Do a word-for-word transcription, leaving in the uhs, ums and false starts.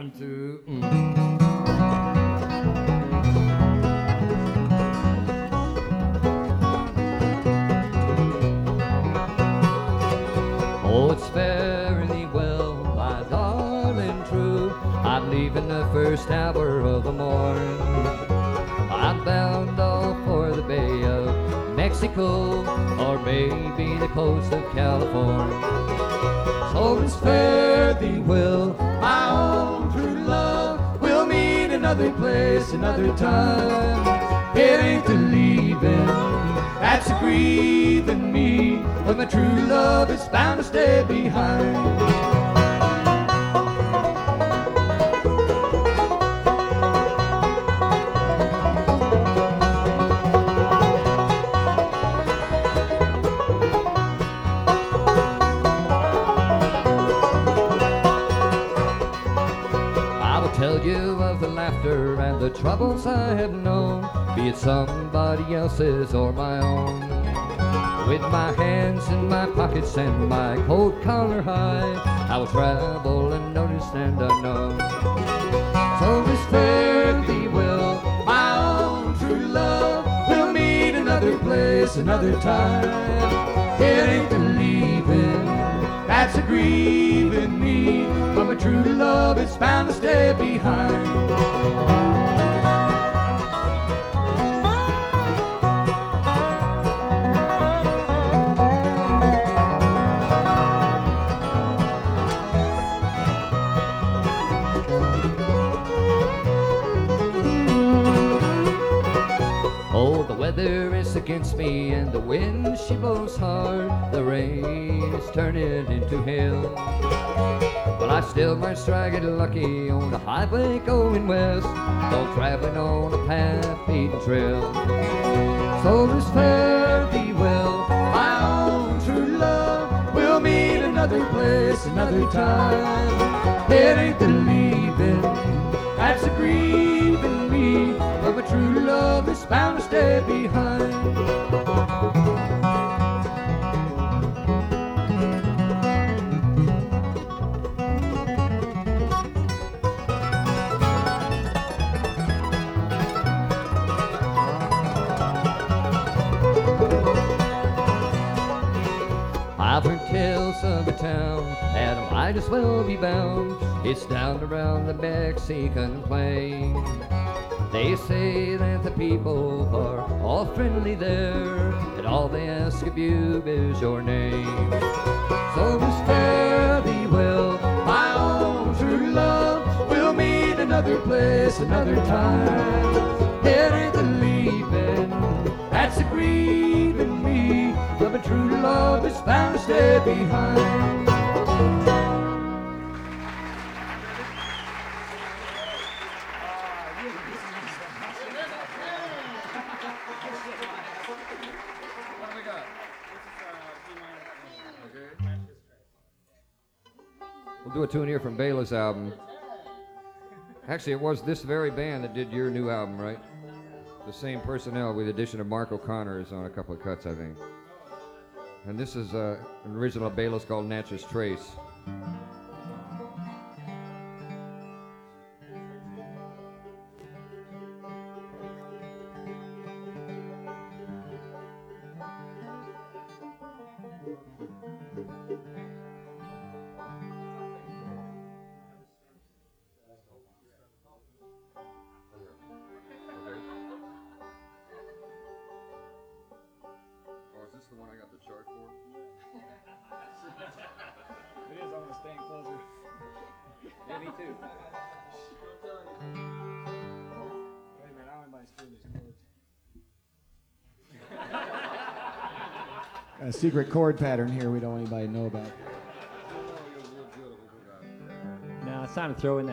One, two. Mm. Oh, it's fairly well, my darling true. I'm leaving the first hour of the morn. I'm bound off for the Bay of Mexico, or maybe the coast of California. So it's fare thee well, my own true love. We'll meet another place, another time. It ain't the leaving that's a grieving me, but my true love is bound to stay behind. Tell you of the laughter and the troubles I have known, be it somebody else's or my own. With my hands in my pockets and my coat collar high, I will travel unnoticed and unknown. So this fare thee well, my own true love. We'll meet another place, another time. It ain't the leaving that's a grieving me, but my true love is bound to stay behind. Oh, the weather is against me and the wind she blows hard. The rain is turning into hail, but I still might strike it lucky on the highway going west, though traveling on a path-beaten trail. So this fare thee well, my own true love. We'll meet another place, another time. It ain't the leaving that's a grieving me, but my true love is bound to stay behind. I've heard tales of a town that I might as well be bound. It's down around the Mexican plain. They say that the people are all friendly there, and all they ask of you is your name. So just fare thee well, my own true love. We'll meet another place, another time. It ain't the leaving that's a grieving me, but my true love is bound to stay behind. We'll do a tune here from Bela's album. Actually, it was this very band that did your new album, right? The same personnel with the addition of Mark O'Connor is on a couple of cuts, I think. And this is uh, an original Bela's called Natchez Trace. Is this the one I got the chart for? It is, I'm gonna stand closer. Yeah, me too. Wait a minute, I don't know anybody's doing these chords. Got a secret chord pattern here we don't want anybody to know about. Now it's time to throw in that